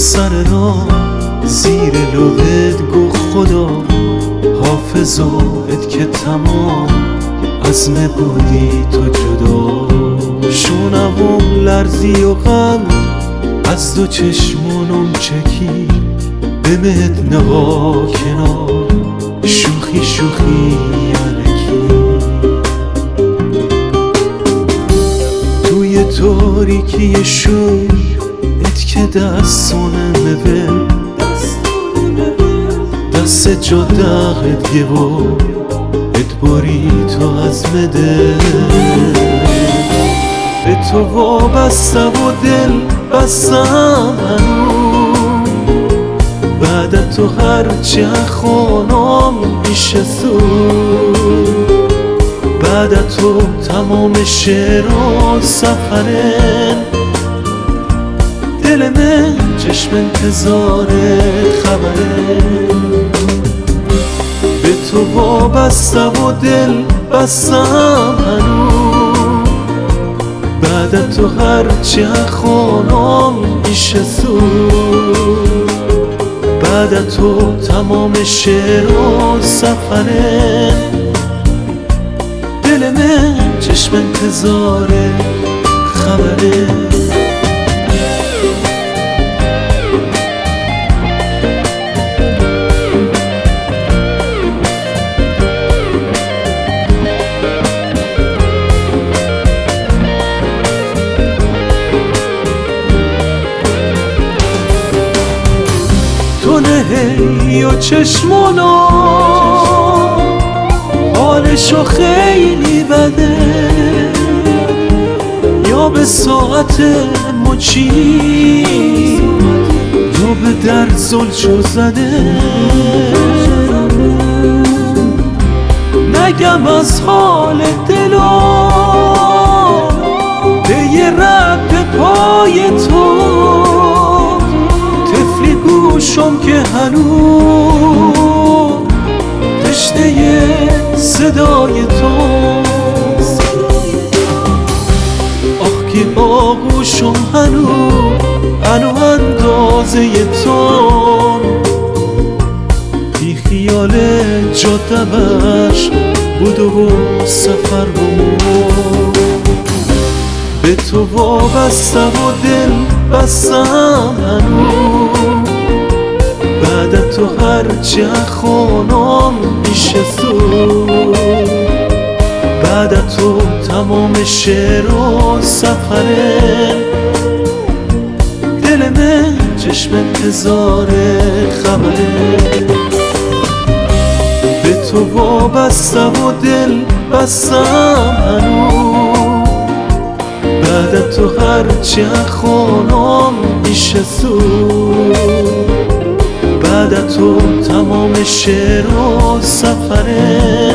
سر راه زیر لبت گو خدا حافظت که تمام از بودی تو جدا. شونم لرزی و غم از دو چشمونم چکی بمت نها کنار شوخی شوخی علکی. توی تاریکی شوم ات که دستانه مبل دست جا دقت گه و ات باری تو از مده. به تو وابسته و دل بستم هنوز بعد تو هرچه خانم میشه سود. بعد تو تمام شعر و سفره دل من چشم انتظار خبره. به تو وابسته و دل بستم هنوز بعد تو هرچه خانم میشه سود. بعد تو تمام شعر و سفره دل من چشم انتظار خبره. تو نهی و چشمانا حالشو خیلی بده یا به ساعت مچی یا به در زلچو زده. نگم از حال دلا به یه رب پای تو طفلی گوشم که هنوز تشنه صدای تو. آخ که آغوشم هنو اندازه تو بی خیال جادمش بود و سفر بود. به تو وابسته و دل بستم هنوز بعد تو هرچه خانم میشه سود. بعد تو تمام شعر و سفره دل من چشم انتظار خبره. به تو وابسته و دل بستم هنوز بعد تو هرچه خانم میشه سود. بعد تو تمام شعر و سفره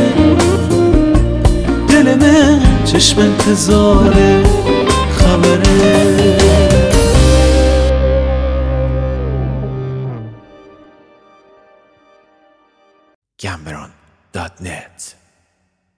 دل من چشم انتظار خبره. Cameron.net